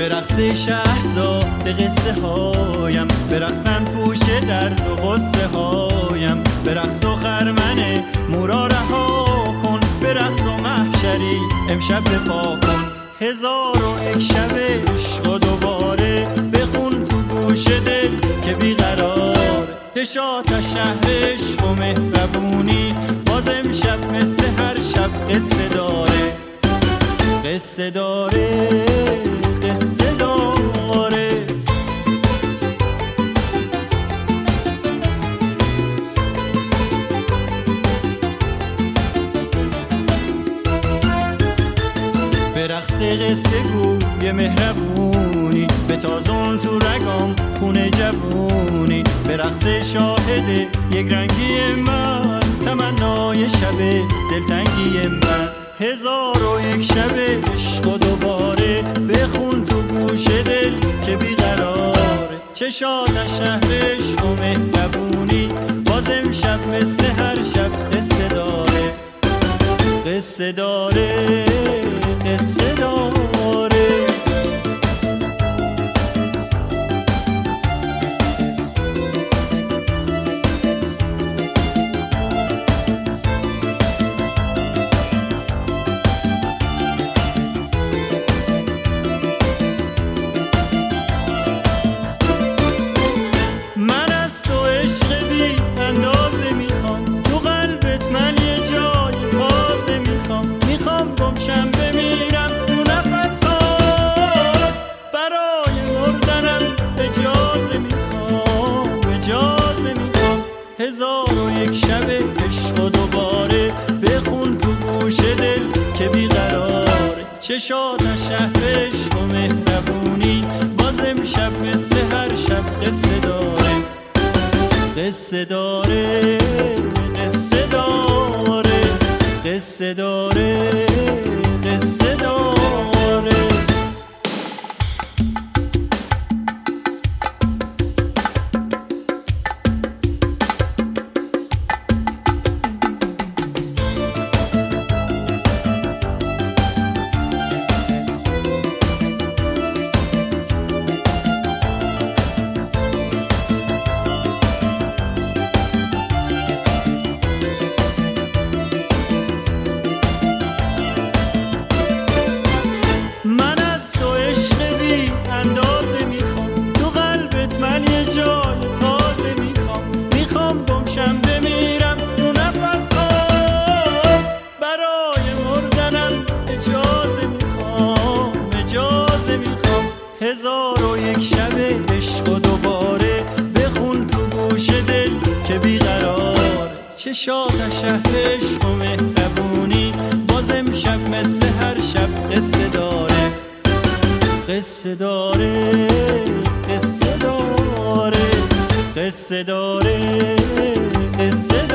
به رقص شهرزاد قصه هایم، به رقص تن پوش درد و غصه هایم، به رقص و خرمن مورا رها کن، به رقص و محشری امشب رفا کن. 1001 شب عشق و دوباره بخون تو گوش دل که بیقرار، چشات از شهر عشق و مهربونی باز امشب مثل هر شب قصه داره، قصه داره، قصه داره. به رقص قصه گوی مهربونی به تازون تو رگام خونه جوونی، به رقص شاهد یک رنگی من تمنای شب دلتنگی من. 1001 شب عشق و دوباره بخون تو گوش دل که بیقراره، چشات از شهر عشق و مهربونی باز امشب مثل هر شب قصه داره، قصه داره، قصه داره. من از تو عشق بی اندازه میخوام، تو قلبت من یه جای تازه میخوام، میخوام گمشم بمیرم تو نفسات، برای مردنم اجازه میخوام، اجازه میخوام. 1001 شب عشق و دوباره بخون تو گوش دل که بیقراره، چشات از شهر عشق و مهربونی باز امشب مثل هر شب قصه داره، قصه داره، قصه داره، قصه داره، قصه داره. من از تو عشق بی اندازه میخوام، تو قلبت من یه جای تازه میخوام، میخوام گمشم بمیرم تو نفسات، برای مردنم اجازه میخوام، اجازه میخوام. 1001 شب عشق و دوباره بخون تو گوش دل که بیقرار، چشات از شهر عشق و مهربونی باز امشب مثل هر شب قصه داره، قصه داره، قصه داره، قصه داره، قصه